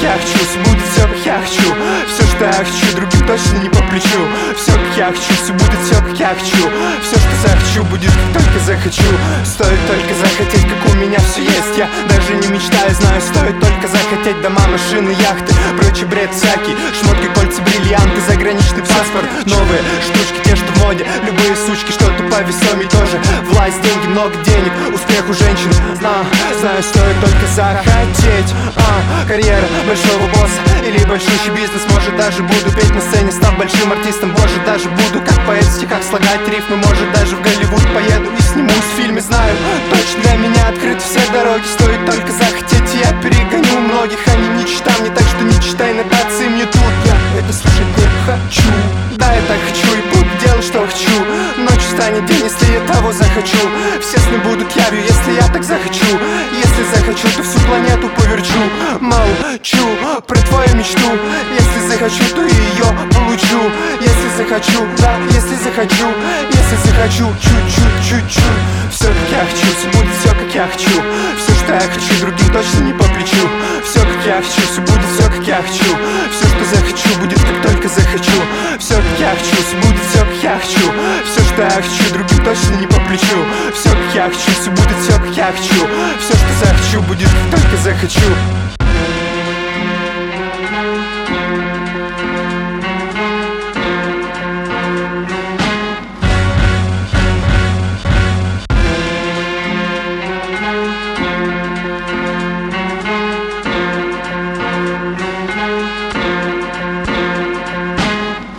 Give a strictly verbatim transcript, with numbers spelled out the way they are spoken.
я хочу, все будет все, как я хочу. Все, что я хочу, другим точно не по плечу. Все, как я хочу, все будет все, как я хочу. Все, что захочу, будет как только захочу. Стоит только захотеть, как у меня все есть. Я даже не мечтаю, знаю, стоит только захотеть. Дома, машины, яхты, прочий бред всякий. Шмотки, кольца, бриллианты, заграничный паспорт. Новые штучки, те, что в моде. Любые сучки, что-то повесомей тоже. Власть, деньги, много денег, успех у женщин. Знаю, знаю, стоит только захотеть. а, Карьера большого босса или большущий бизнес. Может, даже буду петь на сцене, став большим артистом. Боже, даже буду как поэт в стихах слагать рифмы. Может, даже в Голливуд поеду и снимусь в фильме. Знаю, точно для меня открыты все дороги. Стоит только захотеть, и я перегоню многих. Они не читам, не так что не читай нотации мне тут. Я это слушать не хочу. Да, я так хочу и буду делать, что хочу. Ночью станет день, если я того захочу. Все сны будут явью, если я так захочу. Если захочу, то всю планету поверчу. Молчу про твою мечту. Если захочу, то и ее получу. Если захочу, да, если захочу. Если захочу, чуть-чуть, чуть-чуть. Все, как я хочу, все будет все, как я хочу. Все, что я хочу, другим точно не по плечу. Все, как я хочу, все будет все, как я хочу. Все, что захочу, будет как только захочу. Все, как я хочу, все будет все, как я хочу. Все, что я хочу, другим точно не по плечу. Все, как я хочу, все будет все, как я хочу. Все, что захочу, будет как только захочу.